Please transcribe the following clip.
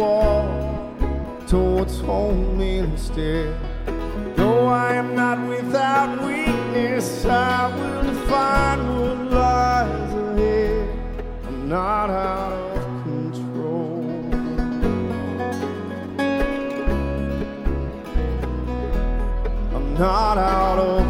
walk towards home instead. Though I am not without weakness, I will define what lies ahead. I'm not out of control. I'm not out of